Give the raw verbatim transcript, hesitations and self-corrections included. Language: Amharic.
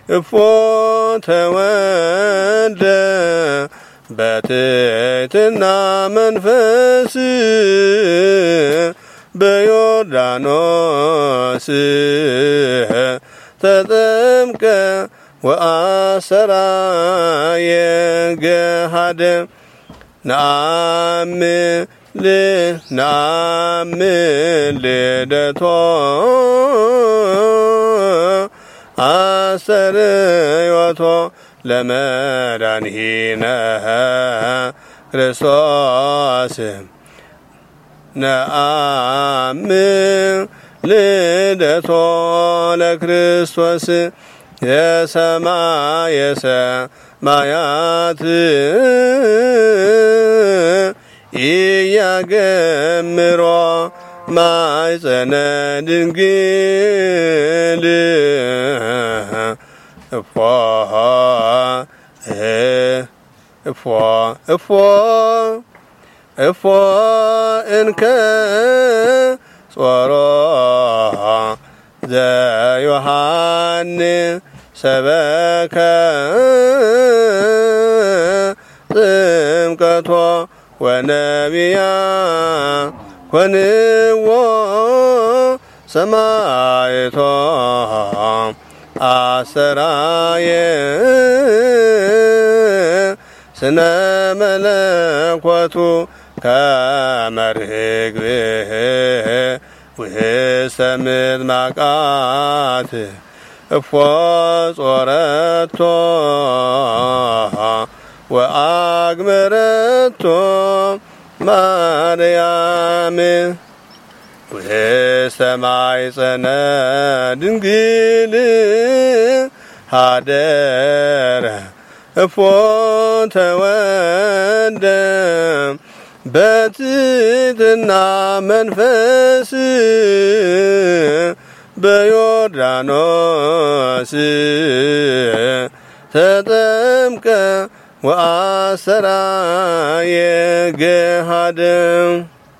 እፎ ተወልደ በትሕትና መንፈስ በዮርዳኖስ ተጠምቀ ወአሰራየ ገሃደ ነአምል ነአምል ልደቶ አሰርዮቶ ለመድኃኒነ ክርስቶስ ነአምል ልደቶ ለክርስቶስ የሰማየ ሰማያት ኢያገምሮ ማኅፀነ ድንግል እፎ እፎ እፎ እፎ እንከ ጾሮ ዘዮሐንስ ሰበከ ጥምቀቶ ወነቢያ ኮንዎ ሰማዕቶ አሰራየ ስነ መለኮቱ ከመ ርግብ ውስተ ምጥማቃት እፎ ጾረቶ ወአግመረቶ ማርያም ውስተ ማኅፀነ ድንግል ሀደረ እፎ ተወልደ በትሕትና መንፈስ በዮርዳኖስ ተጠምቀ ወአሰራየ ገሃደ